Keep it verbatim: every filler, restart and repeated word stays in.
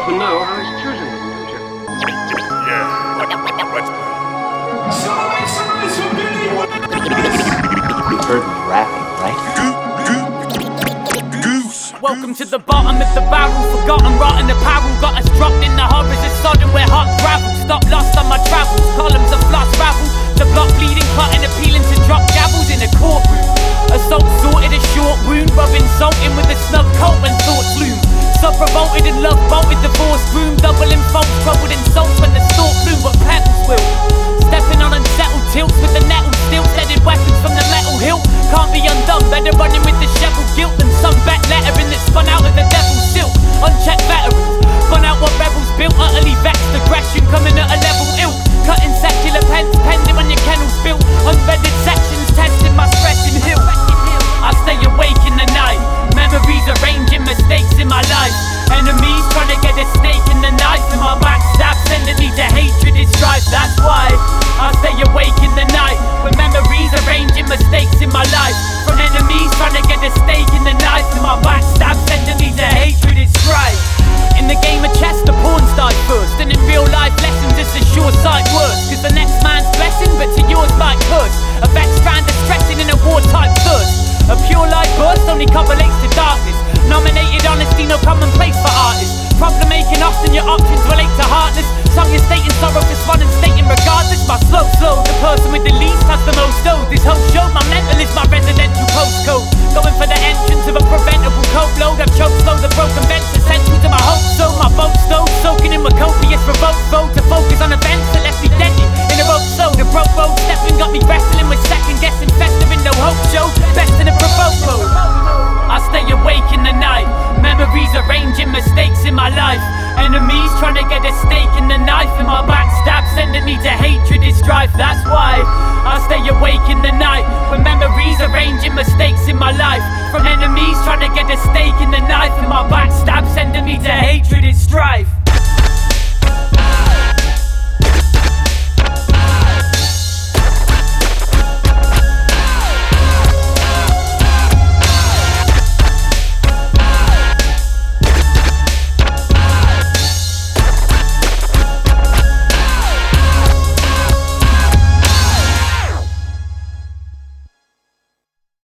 to know how he's choosing them, don't you? Yeah. What? So make some noise for Billy You heard me rapping, right? Goose. Welcome to the bottom of the barrel, forgotten, rotten apparel. Got us dropped in the horrors of sodden where hot gravel. Stop lost on my travels, columns of floss ravel. The block bleeding, cutting, appealing to drop gavels in a courtroom. Assault sorted a short wound, rubbing salt in with a snug coat when thoughts loom. Sub revolted and love bolted, divorced groom, doubling faults, troubled insults when the stalk bloom, but petals will. Stepping on unsettled tilts with the nettle still, steadied weapons from the metal hilt. Can't be undone, better running with disheveled guilt than some bet lettering that spun out of the devil's silk. Unchecked veterans, spun out what rebels built, utterly vexed aggression coming at a level ill. Cutting secular pens, pending when your kennel's built. Unvetted sections, testing my stressing hill. I stay awake in the night, memories arranging mistakes in my life. Enemies trying to get a stake in the knife, and my backstab sending me to hatred and strife. That's why I stay awake in the night, with memories arranging mistakes in my life. From enemies trying to get a stake in the knife, and my backstab sending me to hatred and strife. In the game of chess, the pawns die first, and in real life lessons it's a sure sight worse. Cause the next man's blessing, but to yours might curse. A vexed strand of stressing in a war-type thirst. A pure light burst only correlates to darkness. Nominated honesty, no commonplace for artists. Problem making often your options relate to heartless. Some you're stating sorrow, just one and stating regardless. My slow, slow, the person with the least has the most though. This whole show, my mental is my residential postcode. Going for the entrance of a preventable coat load. I've choked slow, the broken vents essential to my hope. So my boat stove, soaking in with copious revoked vote. To focus on events that left me deadly in a rope so the broke road stepping got me wrestling with second guessing, festering no hope show. Best in a provoke mode. I stay awake in the night, memories arranging mistakes in my life. Enemies trying to get a stake in the knife, and my backstab sending me to hatred and strife. That's why I stay awake in the night, with memories arranging mistakes in my life. From enemies trying to get a stake in the knife, and my backstab sending me to hatred and strife.